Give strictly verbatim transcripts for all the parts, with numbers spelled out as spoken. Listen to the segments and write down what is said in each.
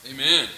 Amen.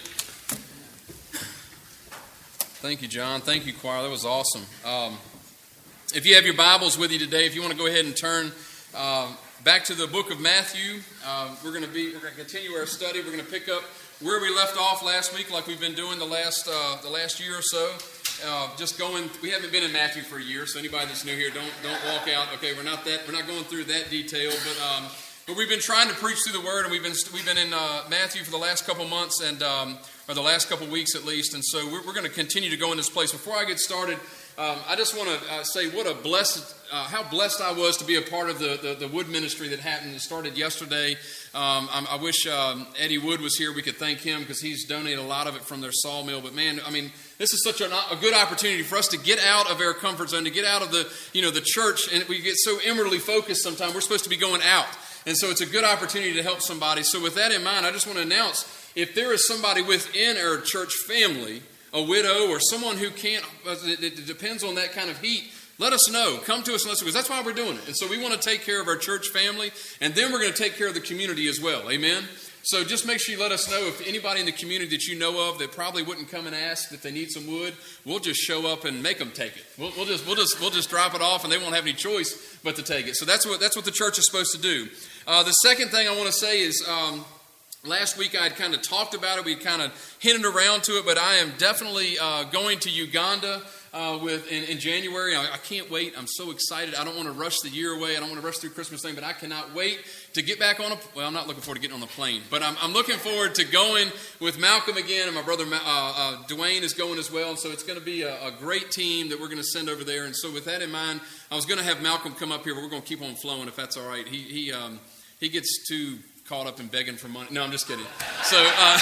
Thank you, John. Thank you, choir. That was awesome. Um, if you have your Bibles with you today, if you want to go ahead and turn uh, back to the book of Matthew, uh, we're going to be we're going to continue our study. We're going to pick up where we left off last week, like we've been doing the last uh, the last year or so. Uh, just going. We haven't been in Matthew for a year, so anybody that's new here, don't don't walk out. Okay, we're not that. We're not going through that detail, but. Um, But we've been trying to preach through the Word, and we've been we've been in uh, Matthew for the last couple months, and um, or the last couple weeks at least, and so we're, we're going to continue to go in this place. Before I get started, um, I just want to uh, say what a blessed, uh, how blessed I was to be a part of the, the, the wood ministry that happened. It started yesterday. Um, I, I wish um, Eddie Wood was here. We could thank him because he's donated a lot of it from their sawmill. But man, I mean, this is such a, a good opportunity for us to get out of our comfort zone, to get out of the you know the church, and we get so inwardly focused sometimes. We're supposed to be going out. And so it's a good opportunity to help somebody. So with that in mind, I just want to announce, if there is somebody within our church family, a widow or someone who can't, it depends on that kind of heat, let us know. Come to us and let's, because that's why we're doing it. And so we want to take care of our church family, and then we're going to take care of the community as well. Amen? So just make sure you let us know if anybody in the community that you know of that probably wouldn't come and ask if they need some wood, we'll just show up and make them take it. We'll, we'll just we'll just we'll just drop it off, and they won't have any choice but to take it. So that's what that's what the church is supposed to do. Uh, the second thing I want to say is, um, last week I had kind of talked about it. We kind of hinted around to it, but I am definitely uh, going to Uganda uh, with in, in January. I, I can't wait. I'm so excited. I don't want to rush the year away. I don't want to rush through Christmas thing, but I cannot wait to get back on a, well, I'm not looking forward to getting on the plane, but I'm, I'm looking forward to going with Malcolm again, and my brother uh, uh, Dwayne is going as well, and so it's going to be a, a great team that we're going to send over there. And so with that in mind, I was going to have Malcolm come up here, but we're going to keep on flowing if that's all right. He he um, he gets too caught up in begging for money. No, I'm just kidding. So uh,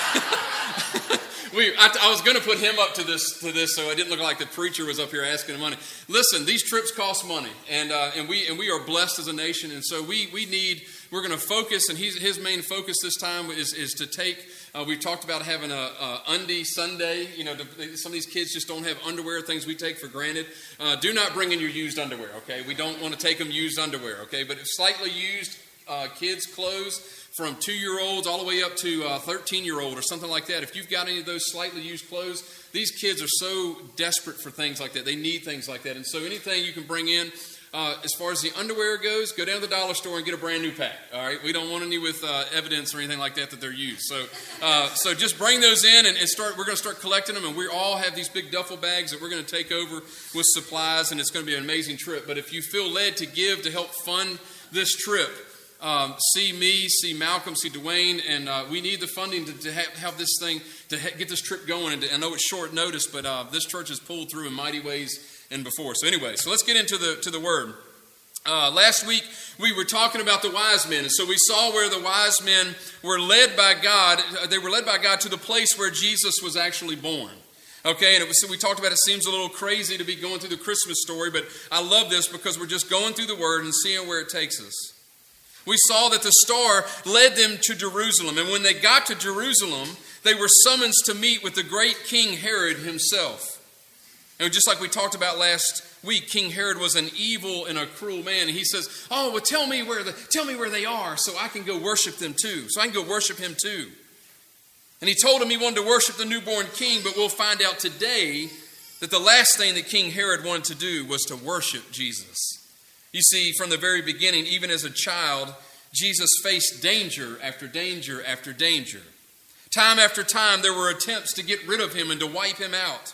we, I, I was going to put him up to this, to this, so it didn't look like the preacher was up here asking him money. Listen, these trips cost money, and uh, and we and we are blessed as a nation, and so we we need. We're going to focus, and he's, his main focus this time is is to take. Uh, we've talked about having a, a undie Sunday. You know, to, some of these kids just don't have underwear. Things we take for granted. Uh, do not bring in your used underwear. Okay, we don't want to take them used underwear. Okay, but if slightly used uh, kids' clothes, from two-year-olds all the way up to uh, thirteen-year-old or something like that. If you've got any of those slightly used clothes, these kids are so desperate for things like that. They need things like that. And so anything you can bring in, uh, as far as the underwear goes, go down to the dollar store and get a brand new pack. All right, we don't want any with uh, evidence or anything like that that they're used. So, uh, so just bring those in and, and start. We're going to start collecting them, and we all have these big duffel bags that we're going to take over with supplies, and it's going to be an amazing trip. But if you feel led to give to help fund this trip, Um, see me, see Malcolm, see Dwayne, and uh, we need the funding to, to have, have this thing, to ha- get this trip going. And to, I know it's short notice, but uh, this church has pulled through in mighty ways and before. So anyway, so let's get into the to the Word. Uh, last week, we were talking about the wise men. And so we saw where the wise men were led by God. They were led by God to the place where Jesus was actually born. Okay, and it was, we talked about it seems a little crazy to be going through the Christmas story, but I love this because we're just going through the Word and seeing where it takes us. We saw that the star led them to Jerusalem. And when they got to Jerusalem, they were summoned to meet with the great King Herod himself. And just like we talked about last week, King Herod was an evil and a cruel man. And he says, oh, well, tell me where the, tell me where they are so I can go worship them too. So I can go worship him too. And he told him he wanted to worship the newborn king. But we'll find out today that the last thing that King Herod wanted to do was to worship Jesus. You see, from the very beginning, even as a child, Jesus faced danger after danger after danger. Time after time, there were attempts to get rid of him and to wipe him out.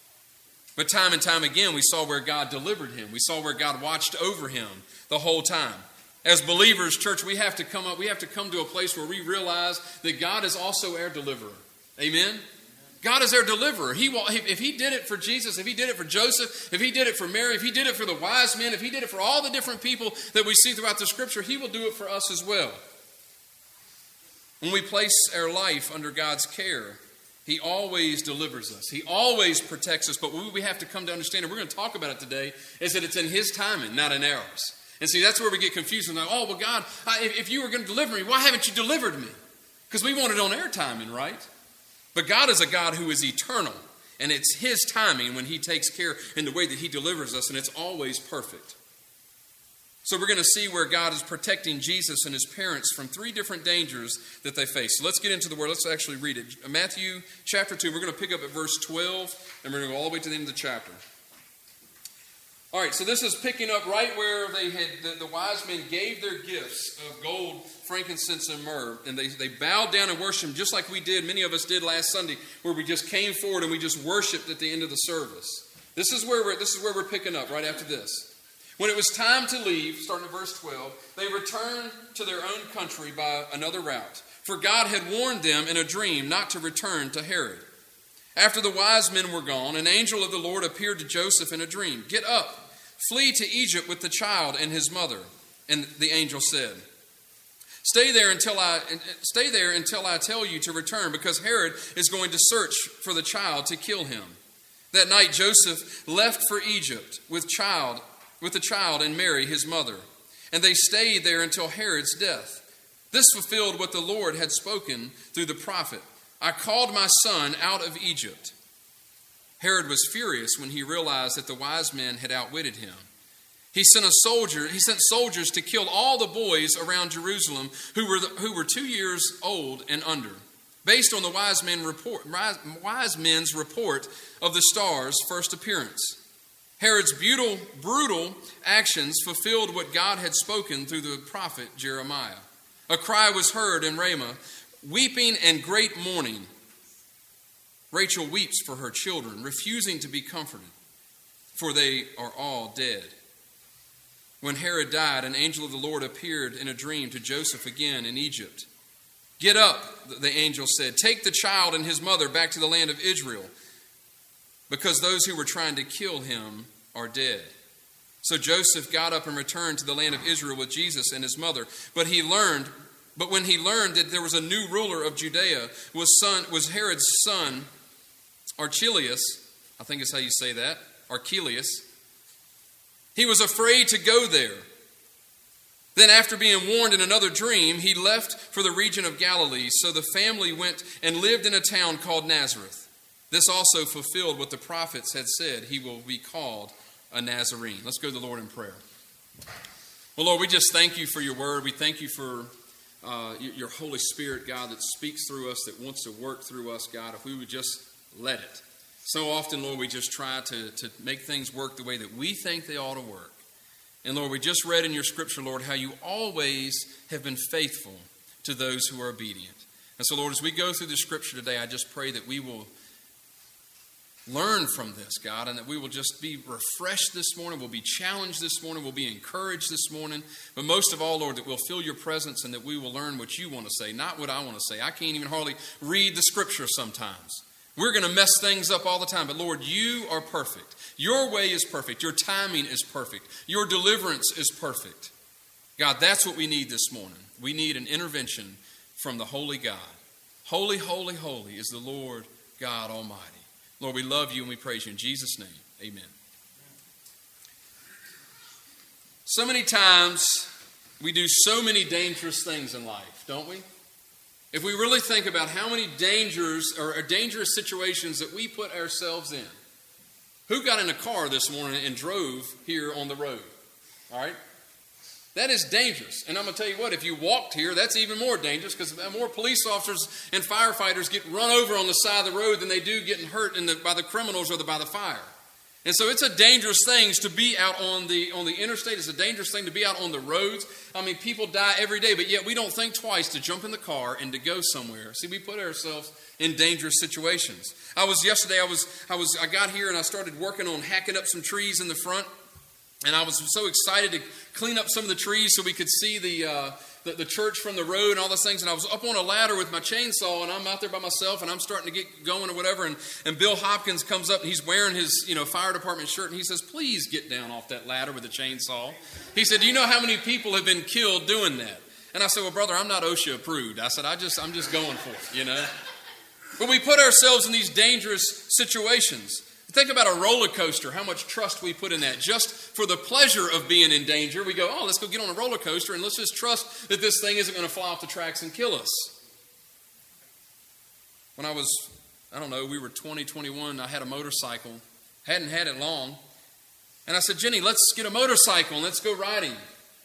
But time and time again, we saw where God delivered him. We saw where God watched over him the whole time. As believers, church, we have to come up, we have to come to a place where we realize that God is also our deliverer. Amen? God is our deliverer. He will, if he did it for Jesus, if he did it for Joseph, if he did it for Mary, if he did it for the wise men, if he did it for all the different people that we see throughout the Scripture, he will do it for us as well. When we place our life under God's care, he always delivers us. He always protects us. But what we have to come to understand, and we're going to talk about it today, is that it's in his timing, not in ours. And see, that's where we get confused. And like, oh, well, God, I, if you were going to deliver me, why haven't you delivered me? Because we want it on our timing, right? But God is a God who is eternal, and it's his timing when he takes care in the way that he delivers us, and it's always perfect. So we're going to see where God is protecting Jesus and his parents from three different dangers that they face. So let's get into the word. Let's actually read it. Matthew chapter two, we're going to pick up at verse twelve, and we're going to go all the way to the end of the chapter. All right, so this is picking up right where they had the, the wise men gave their gifts of gold, frankincense, and myrrh, and they, they bowed down and worshiped him just like we did, many of us did last Sunday, where we just came forward and we just worshiped at the end of the service. This is where we're, this is where we're picking up right after this. When it was time to leave, starting at verse twelve, they returned to their own country by another route, for God had warned them in a dream not to return to Herod. After the wise men were gone, an angel of the Lord appeared to Joseph in a dream. "Get up, flee to Egypt with the child and his mother." And the angel said, Stay there until I stay there until I tell you to return, because Herod is going to search for the child to kill him." That night Joseph left for Egypt with child with the child and Mary his mother, and they stayed there until Herod's death. This fulfilled what the Lord had spoken through the prophet, "I called my son out of Egypt." Herod was furious when he realized that the wise men had outwitted him. He sent a soldier, he sent soldiers to kill all the boys around Jerusalem who were who were two years old and under, based on the wise men report wise, wise men's report of the star's first appearance. Herod's brutal, brutal actions fulfilled what God had spoken through the prophet Jeremiah. A cry was heard in Ramah, weeping and great mourning. Rachel weeps for her children, refusing to be comforted, for they are all dead. When Herod died, an angel of the Lord appeared in a dream to Joseph again in Egypt. "Get up," the angel said, "take the child and his mother back to the land of Israel, because those who were trying to kill him are dead." So Joseph got up and returned to the land of Israel with Jesus and his mother. But he learned, but when he learned that there was a new ruler of Judea, was son was Herod's son Archelaus, I think is how you say that, Archelaus, he was afraid to go there. Then after being warned in another dream, he left for the region of Galilee. So the family went and lived in a town called Nazareth. This also fulfilled what the prophets had said, he will be called a Nazarene. Let's go to the Lord in prayer. Well, Lord, we just thank you for your word. We thank you for uh, your Holy Spirit, God, that speaks through us, that wants to work through us, God, if we would just let it. So often, Lord, we just try to, to make things work the way that we think they ought to work. And Lord, we just read in your scripture, Lord, how you always have been faithful to those who are obedient. And so, Lord, as we go through the scripture today, I just pray that we will learn from this, God, and that we will just be refreshed this morning, we'll be challenged this morning, we'll be encouraged this morning, but most of all, Lord, that we'll feel your presence and that we will learn what you want to say, not what I want to say. I can't even hardly read the scripture sometimes. We're going to mess things up all the time, but Lord, you are perfect. Your way is perfect. Your timing is perfect. Your deliverance is perfect. God, that's what we need this morning. We need an intervention from the holy God. Holy, holy, holy is the Lord God Almighty. Lord, we love you and we praise you. In Jesus' name, amen. So many times we do so many dangerous things in life, don't we? If we really think about how many dangers or dangerous situations that we put ourselves in. Who got in a car this morning and drove here on the road? All right? That is dangerous. And I'm going to tell you what, if you walked here, that's even more dangerous, because more police officers and firefighters get run over on the side of the road than they do getting hurt in the, by the criminals or the, by the fire. And so it's a dangerous thing to be out on the on the interstate. It's a dangerous thing to be out on the roads. I mean, people die every day, but yet we don't think twice to jump in the car and to go somewhere. See, we put ourselves in dangerous situations. I was yesterday, I was I was I got here and I started working on hacking up some trees in the front. And I was so excited to clean up some of the trees so we could see the, uh, the the church from the road and all those things. And I was up on a ladder with my chainsaw, and I'm out there by myself, and I'm starting to get going or whatever. And, and Bill Hopkins comes up, and he's wearing his you know fire department shirt, and he says, "Please get down off that ladder with a chainsaw." He said, "Do you know how many people have been killed doing that?" And I said, "Well, brother, I'm not OSHA approved." I said, I just, I'm just going for it, you know. But we put ourselves in these dangerous situations. Think about a roller coaster, how much trust we put in that. Just for the pleasure of being in danger, we go, oh, let's go get on a roller coaster and let's just trust that this thing isn't going to fly off the tracks and kill us. When I was, I don't know, we were twenty, twenty-one, I had a motorcycle, hadn't had it long. And I said, Jenny, let's get a motorcycle and let's go riding.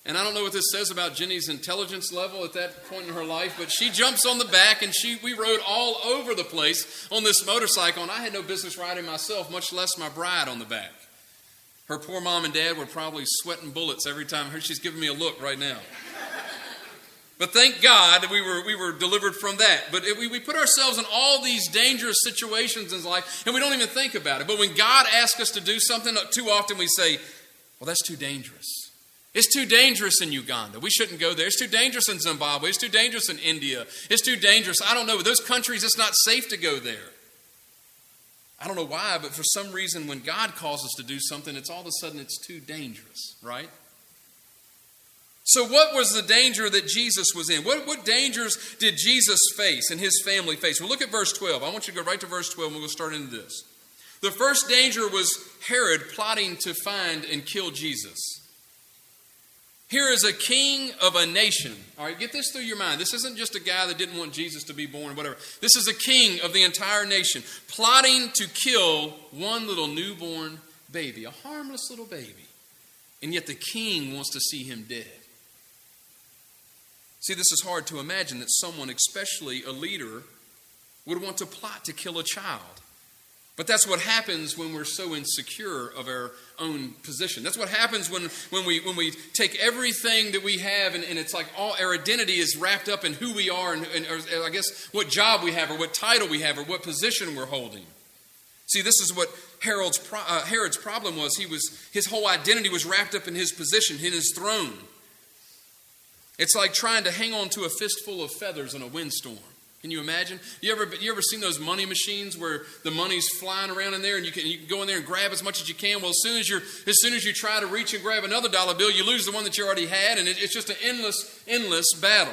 And I don't know what this says about Jenny's intelligence level at that point in her life, but she jumps on the back, and she we rode all over the place on this motorcycle, and I had no business riding myself, much less my bride on the back. Her poor mom and dad were probably sweating bullets every time. She's giving me a look right now. But thank God that we were we were delivered from that. But it, we, we put ourselves in all these dangerous situations in life, and we don't even think about it. But when God asks us to do something, too often we say, well, that's too dangerous. It's too dangerous in Uganda. We shouldn't go there. It's too dangerous in Zimbabwe. It's too dangerous in India. It's too dangerous. I don't know. Those countries, it's not safe to go there. I don't know why, but for some reason, when God calls us to do something, it's all of a sudden it's too dangerous, right? So what was the danger that Jesus was in? What, what dangers did Jesus face and his family face? Well, look at verse twelve. I want you to go right to verse twelve, and we'll start into this. The first danger was Herod plotting to find and kill Jesus. Here is a king of a nation. All right, get this through your mind. This isn't just a guy that didn't want Jesus to be born, whatever. This is a king of the entire nation, plotting to kill one little newborn baby, a harmless little baby. And yet the king wants to see him dead. See, this is hard to imagine that someone, especially a leader, would want to plot to kill a child. But that's what happens when we're so insecure of our own position. That's what happens when, when, we, when we take everything that we have and, and it's like all our identity is wrapped up in who we are and, and or I guess what job we have or what title we have or what position we're holding. See, this is what Herod's, uh, Herod's problem was. He was. His whole identity was wrapped up in his position, in his throne. It's like trying to hang on to a fistful of feathers in a windstorm. Can you imagine? You ever you ever seen those money machines where the money's flying around in there and you can you can go in there and grab as much as you can? Well, as soon as you're as soon as you try to reach and grab another dollar bill, you lose the one that you already had, and it, it's just an endless, endless battle.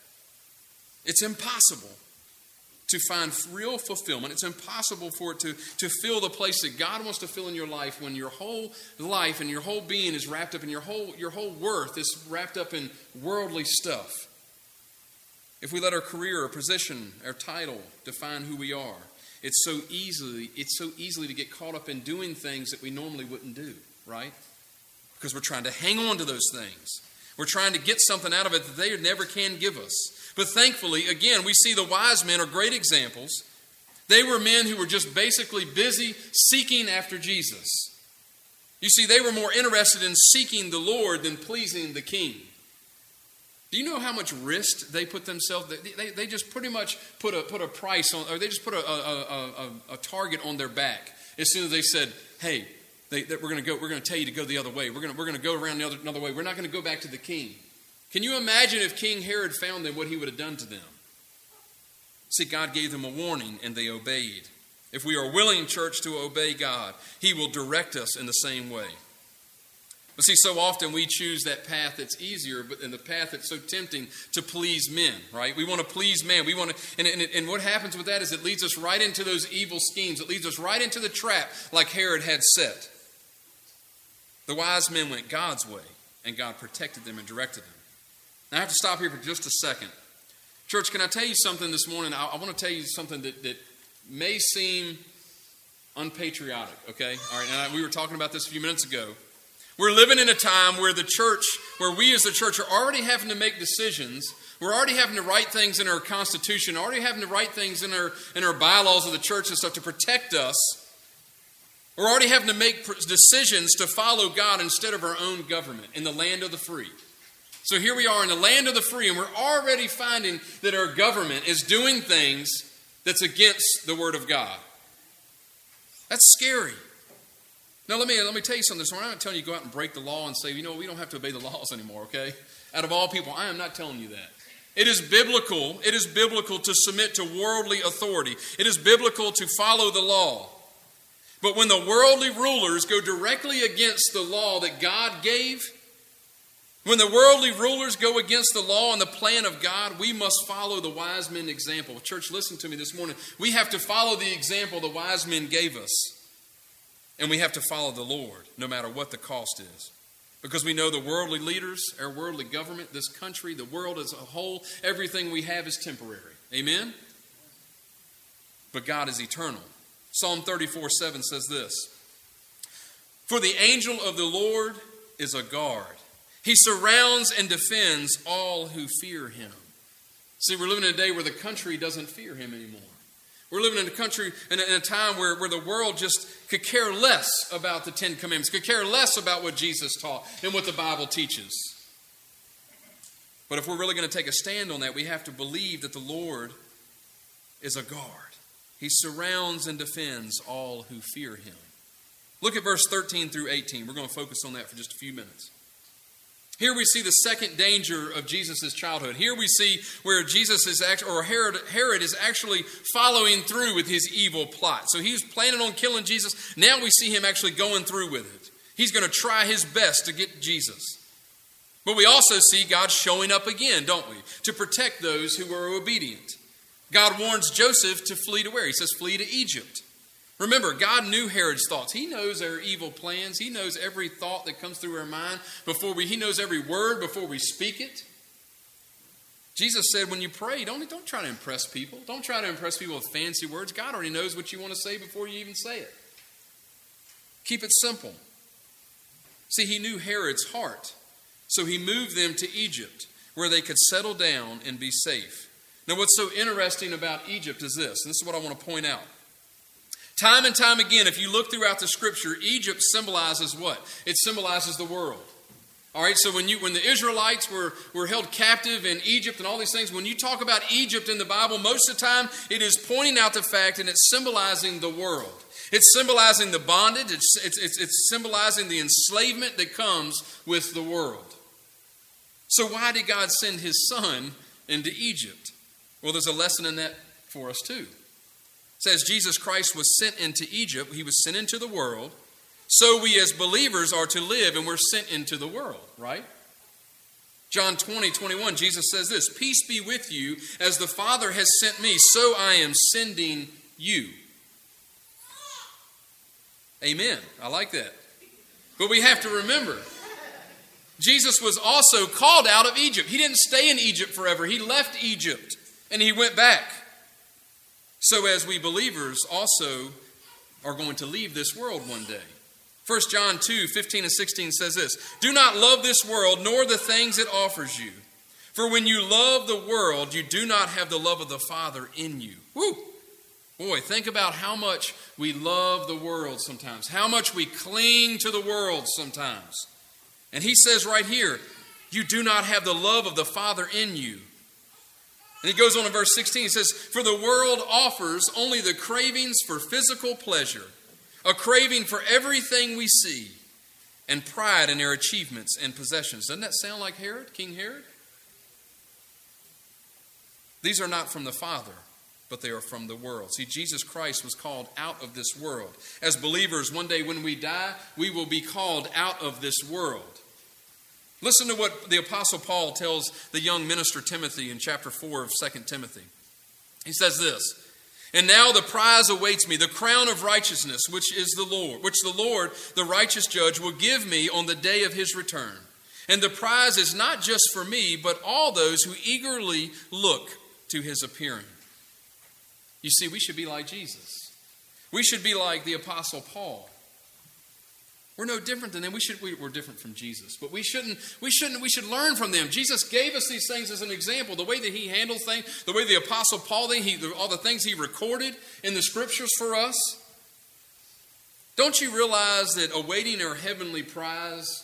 It's impossible to find real fulfillment. It's impossible for it to, to fill the place that God wants to fill in your life when your whole life and your whole being is wrapped up in your whole your whole worth is wrapped up in worldly stuff. If we let our career, our position, our title define who we are, it's so easily it's so easily to get caught up in doing things that we normally wouldn't do, right? Because we're trying to hang on to those things. We're trying to get something out of it that they never can give us. But thankfully, again, we see the wise men are great examples. They were men who were just basically busy seeking after Jesus. You see, they were more interested in seeking the Lord than pleasing the king. Do you know how much risk they put themselves? They, they, they just pretty much put a put a price on, or they just put a, a, a, a target on their back as soon as they said, "Hey, they, they, we're going to go. We're going to tell you to go the other way. We're going to we're going to go around the other another way. We're not going to go back to the king." Can you imagine if King Herod found them, what he would have done to them? See, God gave them a warning, and they obeyed. If we are willing, church, to obey God, He will direct us in the same way. But see, so often we choose that path that's easier, but in the path that's so tempting to please men, right? We want to please man. We want to, and, and, and what happens with that is it leads us right into those evil schemes. It leads us right into the trap like Herod had set. The wise men went God's way, and God protected them and directed them. Now, I have to stop here for just a second. Church, can I tell you something this morning? I, I want to tell you something that, that may seem unpatriotic, okay? All right, and I, we were talking about this a few minutes ago. We're living in a time where the church, where we as the church are already having to make decisions. We're already having to write things in our Constitution, already having to write things in our, in our bylaws of the church and stuff to protect us. We're already having to make decisions to follow God instead of our own government in the land of the free. So here we are in the land of the free, and we're already finding that our government is doing things that's against the Word of God. That's scary. Now, let me let me tell you something. I'm not telling you to go out and break the law and say, you know, we don't have to obey the laws anymore, okay? Out of all people, I am not telling you that. It is biblical. It is biblical to submit to worldly authority. It is biblical to follow the law. But when the worldly rulers go directly against the law that God gave, when the worldly rulers go against the law and the plan of God, we must follow the wise men's example. Church, listen to me this morning. We have to follow the example the wise men gave us. And we have to follow the Lord, no matter what the cost is. Because we know the worldly leaders, our worldly government, this country, the world as a whole, everything we have is temporary. Amen? But God is eternal. Psalm thirty-four seven says this: "For the angel of the Lord is a guard. He surrounds and defends all who fear him. See, we're living in a day where the country doesn't fear him anymore. We're living in a country, in a, in a time where, where the world just could care less about the Ten Commandments, could care less about what Jesus taught and what the Bible teaches. But if we're really going to take a stand on that, we have to believe that the Lord is a guard. He surrounds and defends all who fear him. Look at verse thirteen through eighteen. We're going to focus on that for just a few minutes. Here we see the second danger of Jesus' childhood. Here we see where Jesus is actually, or Herod, Herod is actually following through with his evil plot. So he's planning on killing Jesus. Now we see him actually going through with it. He's going to try his best to get Jesus. But we also see God showing up again, don't we? To protect those who are obedient. God warns Joseph to flee to where? He says, flee to Egypt. Remember, God knew Herod's thoughts. He knows our evil plans. He knows every thought that comes through our mind before we, he knows every word before we speak it. Jesus said, when you pray, don't, don't try to impress people. Don't try to impress people with fancy words. God already knows what you want to say before you even say it. Keep it simple. See, he knew Herod's heart. So he moved them to Egypt, where they could settle down and be safe. Now, what's so interesting about Egypt is this, and this is what I want to point out. Time and time again, if you look throughout the Scripture, Egypt symbolizes what? It symbolizes the world. All right, so when you when the Israelites were, were held captive in Egypt and all these things, when you talk about Egypt in the Bible, most of the time it is pointing out the fact and it's symbolizing the world. It's symbolizing the bondage. It's, it's, it's, it's symbolizing the enslavement that comes with the world. So why did God send his son into Egypt? Well, there's a lesson in that for us too. It says Jesus Christ was sent into Egypt. He was sent into the world. So we as believers are to live, and we're sent into the world, right? John twenty, twenty-one, Jesus says this, peace be with you, as the Father has sent me, so I am sending you. Amen. I like that. But we have to remember, Jesus was also called out of Egypt. He didn't stay in Egypt forever. He left Egypt, and he went back. So as we believers also are going to leave this world one day. First John two, fifteen and sixteen says this, do not love this world, nor the things it offers you. For when you love the world, you do not have the love of the Father in you. Woo! Boy, think about how much we love the world sometimes. How much we cling to the world sometimes. And he says right here, you do not have the love of the Father in you. And he goes on in verse sixteen, he says, for the world offers only the cravings for physical pleasure, a craving for everything we see, and pride in their achievements and possessions. Doesn't that sound like Herod, King Herod? These are not from the Father, but they are from the world. See, Jesus Christ was called out of this world. As believers, one day when we die, we will be called out of this world. Listen to what the Apostle Paul tells the young minister Timothy in chapter four of Second Timothy. He says this, and now the prize awaits me, the crown of righteousness, which is the Lord, which the Lord, the righteous judge, will give me on the day of his return. And the prize is not just for me, but all those who eagerly look to his appearing. You see, we should be like Jesus. We should be like the Apostle Paul. We're no different than them. We should, we, we're different from Jesus. But we shouldn't, we shouldn't, we should learn from them. Jesus gave us these things as an example. The way that he handles things, the way the Apostle Paul, he, all the things he recorded in the Scriptures for us. Don't you realize that awaiting our heavenly prize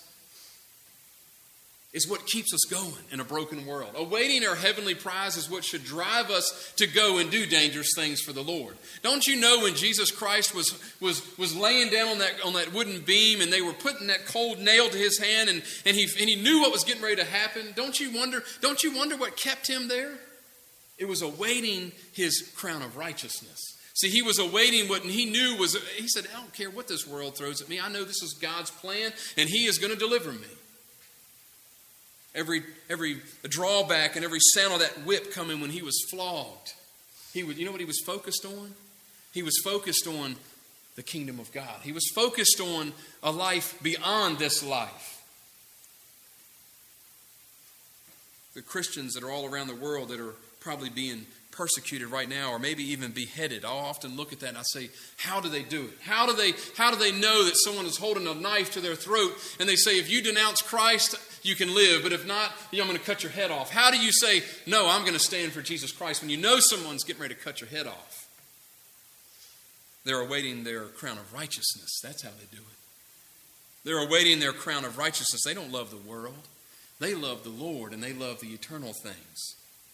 is what keeps us going in a broken world? Awaiting our heavenly prize is what should drive us to go and do dangerous things for the Lord. Don't you know when Jesus Christ was, was, was laying down on that, on that wooden beam and they were putting that cold nail to his hand and, and, he, and he knew what was getting ready to happen? Don't you wonder, don't you wonder what kept him there? It was awaiting his crown of righteousness. See, he was awaiting what he knew was, he said, I don't care what this world throws at me. I know this is God's plan and he is going to deliver me. Every every drawback and every sound of that whip coming when he was flogged. He would, you know what he was focused on? He was focused on the kingdom of God. He was focused on a life beyond this life. The Christians that are all around the world that are probably being persecuted right now, or maybe even beheaded. I'll often look at that and I say, how do they do it? How do they, how do they know that someone is holding a knife to their throat and they say, if you denounce Christ, you can live, but if not, you know, I'm going to cut your head off? How do you say, no, I'm going to stand for Jesus Christ when you know someone's getting ready to cut your head off? They're awaiting their crown of righteousness. That's how they do it. They're awaiting their crown of righteousness. They don't love the world. They love the Lord, and they love the eternal things.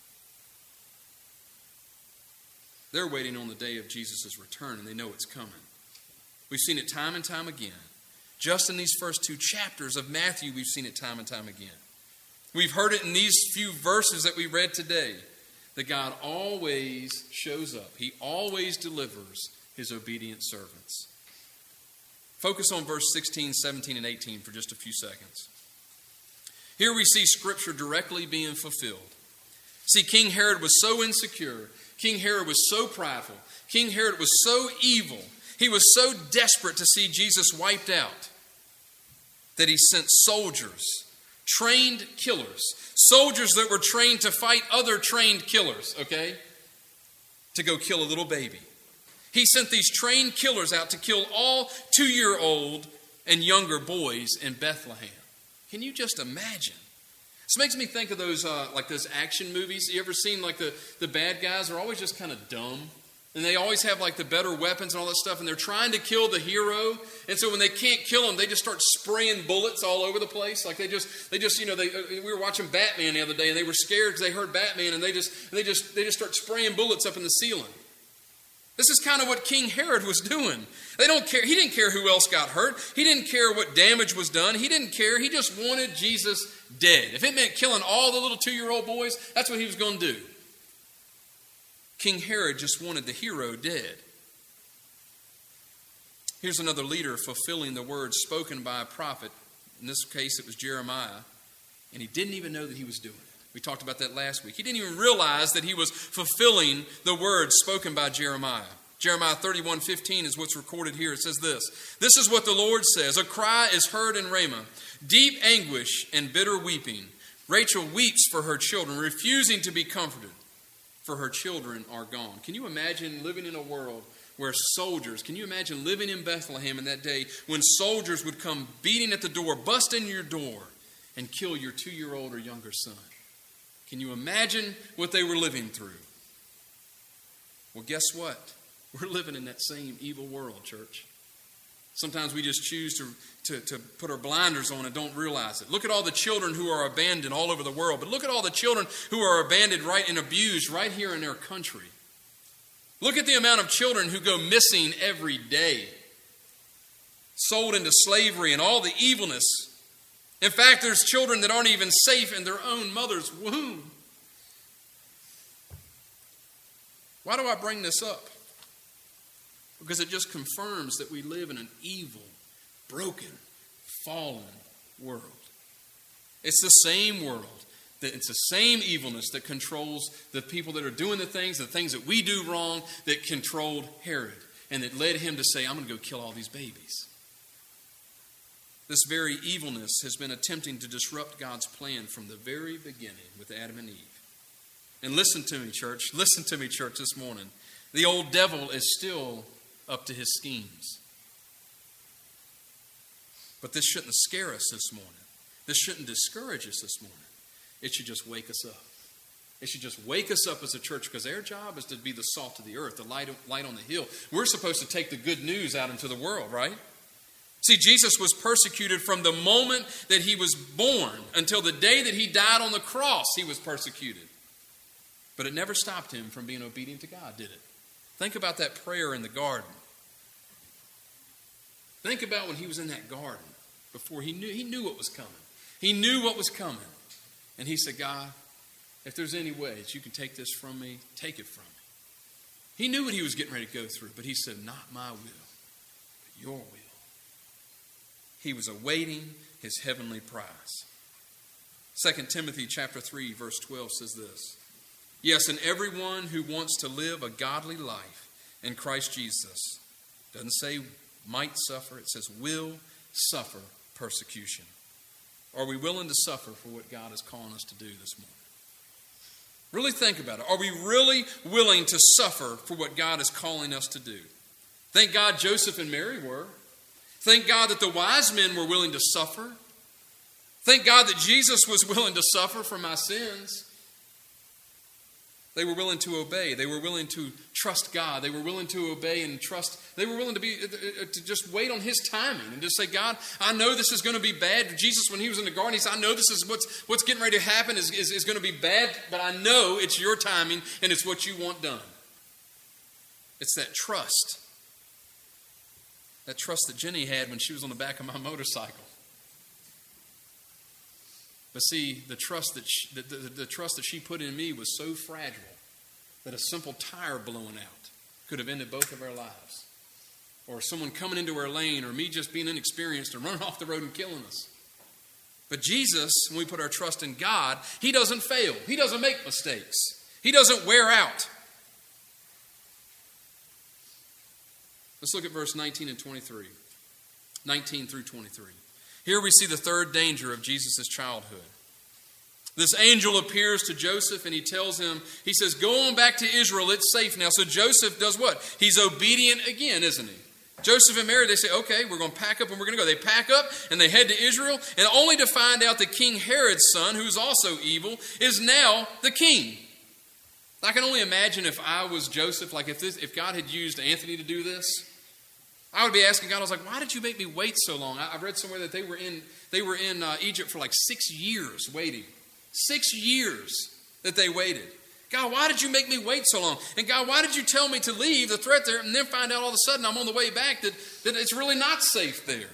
They're waiting on the day of Jesus' return, and they know it's coming. We've seen it time and time again. Just in these first two chapters of Matthew, we've seen it time and time again. We've heard it in these few verses that we read today, that God always shows up. He always delivers his obedient servants. Focus on verse sixteen, seventeen, and eighteen for just a few seconds. Here we see Scripture directly being fulfilled. See, King Herod was so insecure. King Herod was so prideful. King Herod was so evil. He was so desperate to see Jesus wiped out that he sent soldiers, trained killers, soldiers that were trained to fight other trained killers, okay, to go kill a little baby. He sent these trained killers out to kill all two-year-old and younger boys in Bethlehem. Can you just imagine? This makes me think of those uh, like those action movies. You ever seen like the, the bad guys are always just kind of dumb? And they always have like the better weapons and all that stuff. And they're trying to kill the hero. And so when they can't kill him, they just start spraying bullets all over the place. Like they just, they just, you know, they, we were watching Batman the other day and they were scared because they heard Batman and they just, they just, they just start spraying bullets up in the ceiling. This is kind of what King Herod was doing. They don't care. He didn't care who else got hurt. He didn't care what damage was done. He didn't care. He just wanted Jesus dead. If it meant killing all the little two-year-old boys, that's what he was going to do. King Herod just wanted the hero dead. Here's another leader fulfilling the words spoken by a prophet. In this case, it was Jeremiah. And he didn't even know that he was doing it. We talked about that last week. He didn't even realize that he was fulfilling the words spoken by Jeremiah. Jeremiah thirty-one fifteen is what's recorded here. It says this. This is what the Lord says. A cry is heard in Ramah, deep anguish and bitter weeping. Rachel weeps for her children, refusing to be comforted, for her children are gone. Can you imagine living in a world where soldiers, can you imagine living in Bethlehem in that day when soldiers would come beating at the door, bust in your door, and kill your two-year-old or younger son? Can you imagine what they were living through? Well, guess what? We're living in that same evil world, church. Sometimes we just choose to, to, to put our blinders on and don't realize it. Look at all the children who are abandoned all over the world. But look at all the children who are abandoned right and abused right here in our country. Look at the amount of children who go missing every day. Sold into slavery and all the evilness. In fact, there's children that aren't even safe in their own mother's womb. Why do I bring this up? Because it just confirms that we live in an evil, broken, fallen world. It's the same world. It's the same evilness that controls the people that are doing the things, the things that we do wrong, that controlled Herod. And that led him to say, I'm going to go kill all these babies. This very evilness has been attempting to disrupt God's plan from the very beginning with Adam and Eve. And listen to me, church. Listen to me, church, this morning. The old devil is still up to his schemes. But this shouldn't scare us this morning. This shouldn't discourage us this morning. It should just wake us up. It should just wake us up as a church, because their job is to be the salt of the earth, the light, light on the hill. We're supposed to take the good news out into the world, right? See, Jesus was persecuted from the moment that he was born until the day that he died on the cross. He was persecuted. But it never stopped him from being obedient to God, did it? Think about that prayer in the garden. Think about when he was in that garden before he knew he knew what was coming. He knew what was coming. And he said, God, if there's any way that you can take this from me, take it from me. He knew what he was getting ready to go through, but he said, not my will, but your will. He was awaiting his heavenly prize. Second Timothy chapter three, verse twelve says this. Yes, and everyone who wants to live a godly life in Christ Jesus, doesn't say might suffer, it says will suffer persecution. Are we willing to suffer for what God is calling us to do this morning? Really think about it. Are we really willing to suffer for what God is calling us to do? Thank God Joseph and Mary were. Thank God that the wise men were willing to suffer. Thank God that Jesus was willing to suffer for my sins. They were willing to obey. They were willing to trust God. They were willing to obey and trust. They were willing to be to just wait on His timing and just say, God, I know this is going to be bad. Jesus, when He was in the garden, He said, I know this is what's what's getting ready to happen is, is, is going to be bad, but I know it's your timing and it's what you want done. It's that trust. That trust that Jenny had when she was on the back of my motorcycle. But see, the trust that she, the, the, the trust that she put in me was so fragile that a simple tire blowing out could have ended both of our lives. Or someone coming into our lane, or me just being inexperienced and running off the road and killing us. But Jesus, when we put our trust in God, He doesn't fail. He doesn't make mistakes. He doesn't wear out. Let's look at verse nineteen and twenty-three. nineteen through twenty-three. Here we see the third danger of Jesus' childhood. This angel appears to Joseph and he tells him, he says, go on back to Israel, it's safe now. So Joseph does what? He's obedient again, isn't he? Joseph and Mary, they say, okay, we're going to pack up and we're going to go. They pack up and they head to Israel, and only to find out that King Herod's son, who's also evil, is now the king. I can only imagine if I was Joseph, like if this, if God had used Anthony to do this, I would be asking God, I was like, why did you make me wait so long? I, I read somewhere that they were in they were in uh, Egypt for like six years waiting. Six years that they waited. God, why did you make me wait so long? And God, why did you tell me to leave the threat there and then find out all of a sudden I'm on the way back that, that it's really not safe there?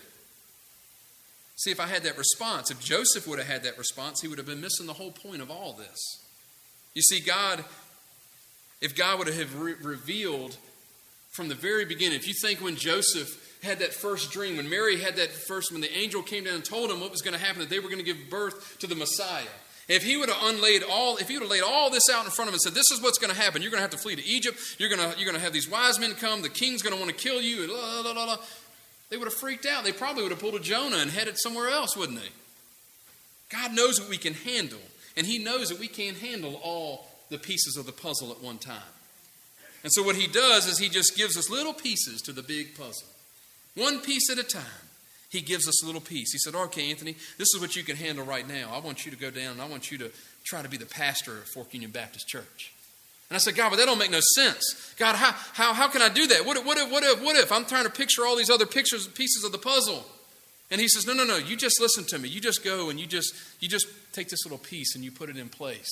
See, if I had that response, if Joseph would have had that response, he would have been missing the whole point of all this. You see, God, if God would have re- revealed from the very beginning, if you think when Joseph had that first dream, when Mary had that first, when the angel came down and told him what was going to happen, that they were going to give birth to the Messiah. If he would have unlaid all, if he would have laid all this out in front of him and said, this is what's going to happen. You're going to have to flee to Egypt. You're going to, you're going to have these wise men come. The king's going to want to kill you. And blah, blah, blah, blah. They would have freaked out. They probably would have pulled a Jonah and headed somewhere else, wouldn't they? God knows what we can handle. And He knows that we can't handle all the pieces of the puzzle at one time. And so what He does is He just gives us little pieces to the big puzzle. One piece at a time. He gives us a little piece. He said, okay, Anthony, this is what you can handle right now. I want you to go down and I want you to try to be the pastor of Fork Union Baptist Church. And I said, God, but that don't make no sense. God, how how how can I do that? What if, what if, what if, what if? I'm trying to picture all these other pictures, pieces of the puzzle. And He says, no, no, no, you just listen to me. You just go and you just you just take this little piece and you put it in place.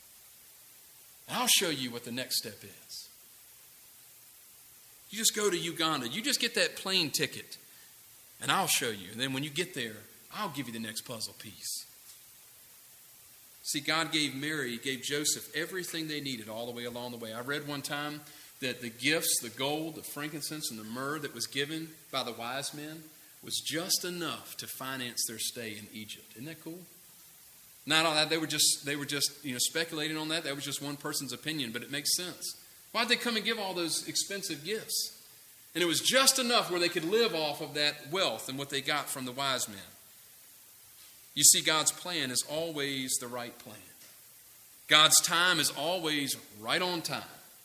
And I'll show you what the next step is. You just go to Uganda. You just get that plane ticket. And I'll show you. And then when you get there, I'll give you the next puzzle piece. See, God gave Mary, gave Joseph everything they needed all the way along the way. I read one time that the gifts, the gold, the frankincense, and the myrrh that was given by the wise men was just enough to finance their stay in Egypt. Isn't that cool? Not all that. They were just, they were just, you know, speculating on that. That was just one person's opinion, but it makes sense. Why'd they come and give all those expensive gifts? And it was just enough where they could live off of that wealth and what they got from the wise men. You see, God's plan is always the right plan. God's time is always right on time.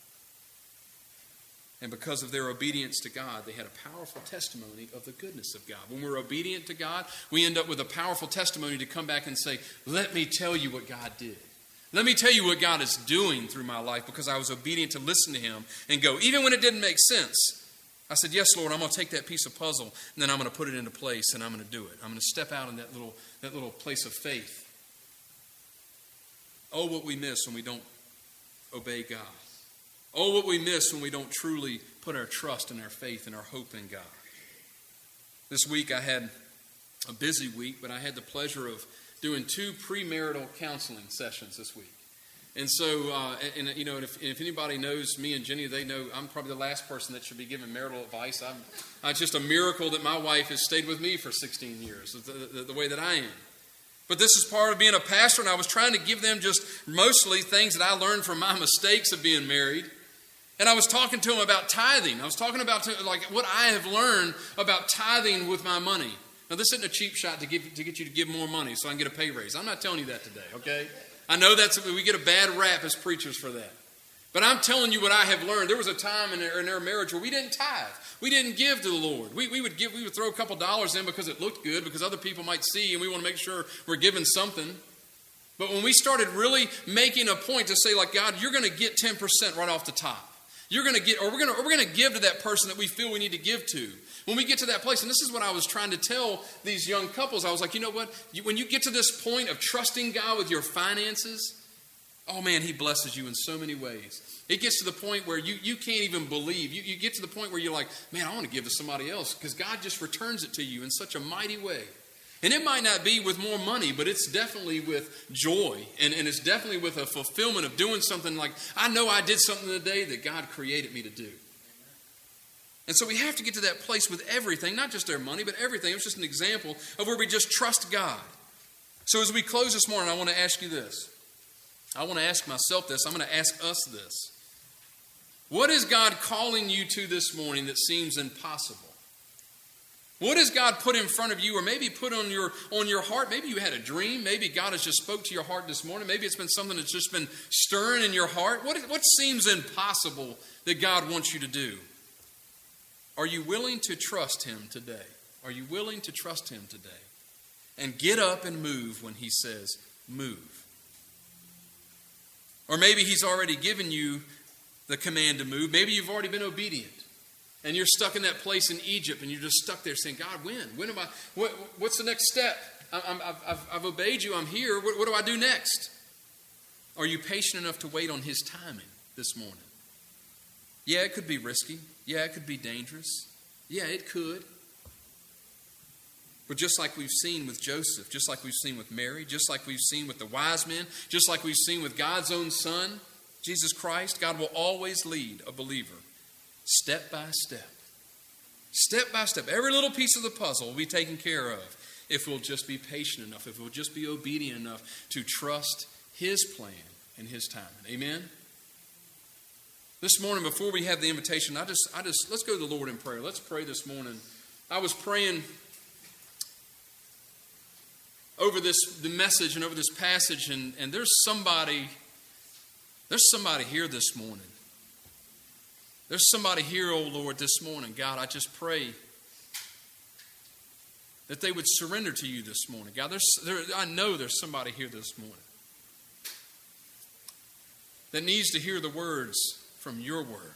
And because of their obedience to God, they had a powerful testimony of the goodness of God. When we're obedient to God, we end up with a powerful testimony to come back and say, let me tell you what God did. Let me tell you what God is doing through my life because I was obedient to listen to Him and go, even when it didn't make sense. I said, yes, Lord, I'm going to take that piece of puzzle and then I'm going to put it into place and I'm going to do it. I'm going to step out in that little, that little place of faith. Oh, what we miss when we don't obey God. Oh, what we miss when we don't truly put our trust and our faith and our hope in God. This week I had a busy week, but I had the pleasure of doing two premarital counseling sessions this week. And so, uh, and, and you know, if, if anybody knows me and Jenny, they know I'm probably the last person that should be giving marital advice. I'm, it's just a miracle that my wife has stayed with me for sixteen years, the, the, the way that I am. But this is part of being a pastor, and I was trying to give them just mostly things that I learned from my mistakes of being married. And I was talking to them about tithing. I was talking about like what I have learned about tithing with my money. Now, this isn't a cheap shot to give to get you to give more money so I can get a pay raise. I'm not telling you that today, okay? I know that's we get a bad rap as preachers for that. But I'm telling you what I have learned. There was a time in our, in our marriage where we didn't tithe. We didn't give to the Lord. We, we would give. We would throw a couple dollars in because it looked good, because other people might see, and we want to make sure we're giving something. But when we started really making a point to say, like, God, you're going to get ten percent right off the top. You're going to get, or we're going to, or we're going to give to that person that we feel we need to give to. When we get to that place, and this is what I was trying to tell these young couples, I was like, you know what? You, when you get to this point of trusting God with your finances, oh man, He blesses you in so many ways. It gets to the point where you, you can't even believe. You, you get to the point where you're like, man, I want to give to somebody else, because God just returns it to you in such a mighty way. And it might not be with more money, but it's definitely with joy. And, and it's definitely with a fulfillment of doing something like, I know I did something today that God created me to do. And so we have to get to that place with everything, not just our money, but everything. It's just an example of where we just trust God. So as we close this morning, I want to ask you this. I want to ask myself this. I'm going to ask us this. What is God calling you to this morning that seems impossible? What has God put in front of you, or maybe put on your on your heart? Maybe you had a dream. Maybe God has just spoke to your heart this morning. Maybe it's been something that's just been stirring in your heart. What, what seems impossible that God wants you to do? Are you willing to trust Him today? Are you willing to trust Him today? And get up and move when He says move. Or maybe He's already given you the command to move. Maybe you've already been obedient. And you're stuck in that place in Egypt, and you're just stuck there saying, God, when? When am I? What, what's the next step? I'm, I've, I've, I've obeyed you. I'm here. What, what do I do next? Are you patient enough to wait on His timing this morning? Yeah, it could be risky. Yeah, it could be dangerous. Yeah, it could. But just like we've seen with Joseph, just like we've seen with Mary, just like we've seen with the wise men, just like we've seen with God's own Son, Jesus Christ, God will always lead a believer step by step. Step by step. Every little piece of the puzzle will be taken care of if we'll just be patient enough, if we'll just be obedient enough to trust His plan and His timing. Amen? This morning, before we have the invitation, I just, I just, let's go to the Lord in prayer. Let's pray this morning. I was praying over this, the message and over this passage, and, and there's somebody, there's somebody here this morning. There's somebody here, oh Lord, this morning. God, I just pray that they would surrender to you this morning. God, there's, there, I know there's somebody here this morning that needs to hear the words from your word.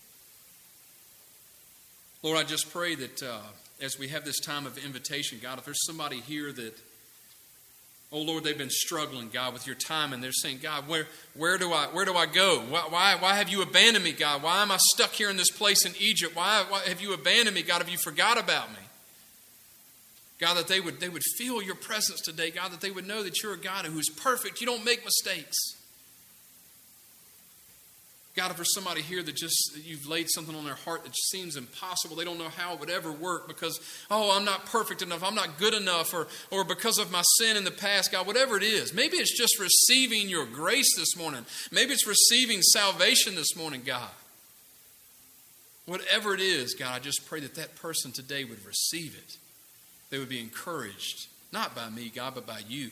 Lord, I just pray that uh, as we have this time of invitation, God, if there's somebody here that, oh Lord, they've been struggling, God, with your time, and they're saying, God, where, where do I where do I go? Why, why, why have you abandoned me, God? Why am I stuck here in this place in Egypt? Why, why have you abandoned me, God? Have you forgot about me? God, that they would they would feel your presence today, God, that they would know that you're a God who is perfect. You don't make mistakes. God, if there's somebody here that just, you've laid something on their heart that seems impossible, they don't know how it would ever work because, oh, I'm not perfect enough, I'm not good enough, or, or because of my sin in the past, God, whatever it is. Maybe it's just receiving your grace this morning. Maybe it's receiving salvation this morning, God. Whatever it is, God, I just pray that that person today would receive it. They would be encouraged, not by me, God, but by you.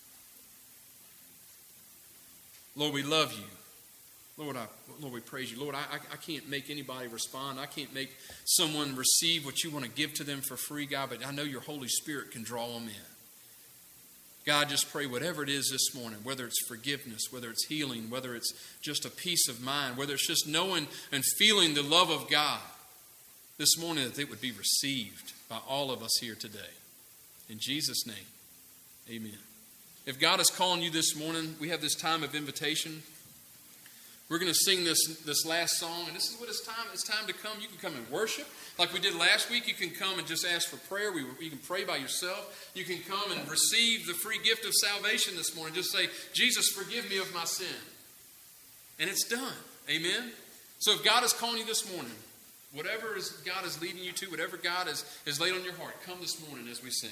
Lord, we love you. Lord, I, Lord, we praise you. Lord, I, I can't make anybody respond. I can't make someone receive what you want to give to them for free, God, but I know your Holy Spirit can draw them in. God, just pray whatever it is this morning, whether it's forgiveness, whether it's healing, whether it's just a peace of mind, whether it's just knowing and feeling the love of God this morning, that it would be received by all of us here today. In Jesus' name, amen. If God is calling you this morning, we have this time of invitation. We're going to sing this, this last song, and this is what it's time. It's time to come. You can come and worship. Like we did last week, you can come and just ask for prayer. We, you can pray by yourself. You can come and receive the free gift of salvation this morning. Just say, Jesus, forgive me of my sin. And it's done. Amen? So if God is calling you this morning, whatever is God is leading you to, whatever God has, has laid on your heart, come this morning as we sing.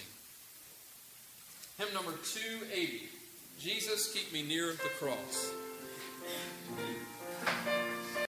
Hymn number two eighty, Jesus, Keep Me Near the Cross.